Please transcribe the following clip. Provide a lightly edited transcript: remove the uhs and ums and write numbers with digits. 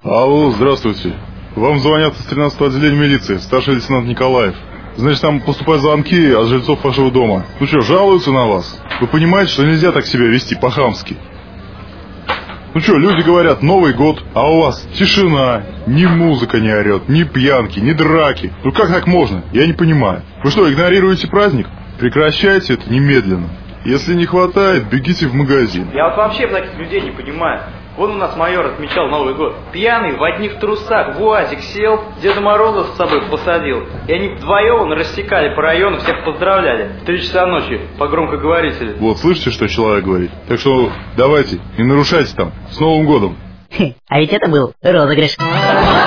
Алло, здравствуйте. Вам звонят из 13-го отделения милиции, старший лейтенант Николаев. Значит, там поступают звонки от жильцов вашего дома. Ну что, жалуются на вас? Вы понимаете, что нельзя так себя вести по-хамски? Ну что, люди говорят, Новый год, а у вас тишина, ни музыка не орет, ни пьянки, ни драки. Ну как так можно? Я не понимаю. Вы что, игнорируете праздник? Прекращайте это немедленно. Если не хватает, бегите в магазин. Я вот вообще таких людей не понимаю. Вон у нас майор отмечал Новый год. Пьяный, в одних трусах, в УАЗик сел, Деда Мороза с собой посадил. И они вдвоем рассекали по району, всех поздравляли. В 3 часа ночи по громкоговорителю. Вот, слышите, что человек говорит? Так что давайте, не нарушайте там. С Новым годом. А ведь это был розыгрыш.